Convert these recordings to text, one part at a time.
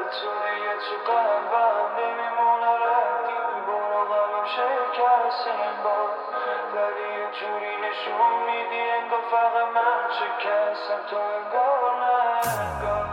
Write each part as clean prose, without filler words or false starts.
توی تو قلبم نمیمونه ردی، برو قلبم شکستیم باز، ولی یه جوری نشون میدی انگار فقط من شکستم تو انگار نه انگار.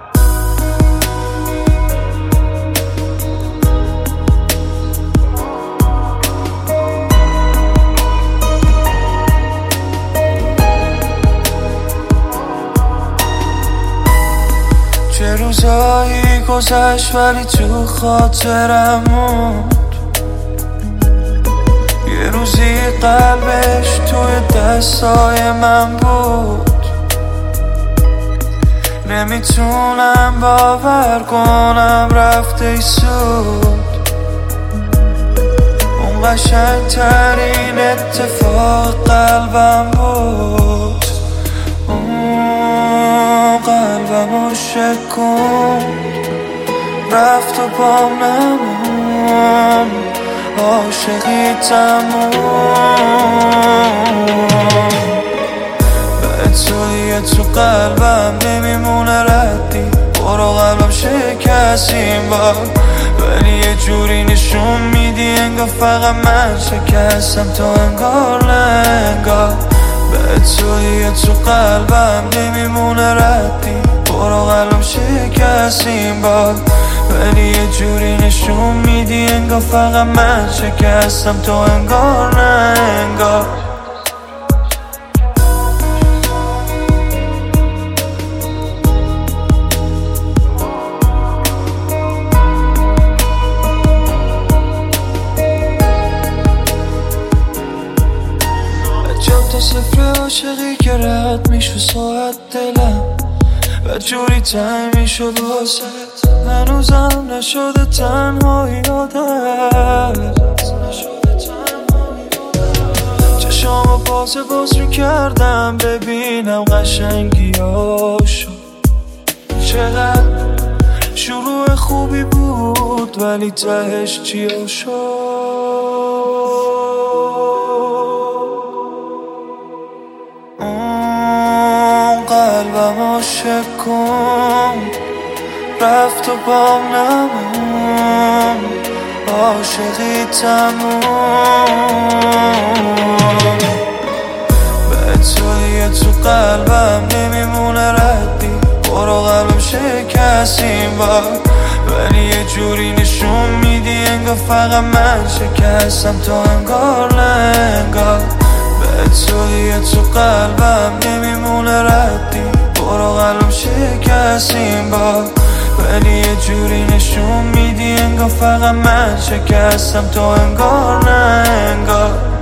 چه روزایی گذشت ولی تو خاطرم موند، یه روزی قلبش توی دستای من بود. نمیتونم باور کنم رفته ای سود، اون قشنگترین اتفاق قلبم بود. قلبمو شکند رفت و پام نمون، عاشقی تموم. به توی تو قلبم نمیمونه ردی، برو قلبم شکستیم با، ولی یه جوری نشون میدی انگار فقط من شکستم تو انگار نه انگار. به توی تو قلبم نمیمونه ردی، برو قلبم شکستیم با، ولی یه جوری نشون میدی انگار فقط من شکستم تو انگار نه انگار. تا صفر عاشقی که رد میشو ساعت دلم و جوری تنگ میشد واسه، هنوزم نشده تنهایی عادت. چشامو باز میکردم ببینم قشنگیاشو، چقدر شروع خوبی بود ولی تهش چیا شد. قلبمو شکند رفت و بام نمون، عاشقی تموم. به توی تو قلبم نمیمونه ردی، برو قلبم شکستیم با، ولی یه جوری نشون میدی انگار فقط من شکستم تو انگار نه انگار. به توی تو قلبم نمیمونه ردی، برو قلبم شکستیم با، ولی یه جوری نشون میدی انگار فقط من شکستم تو انگار نه انگار.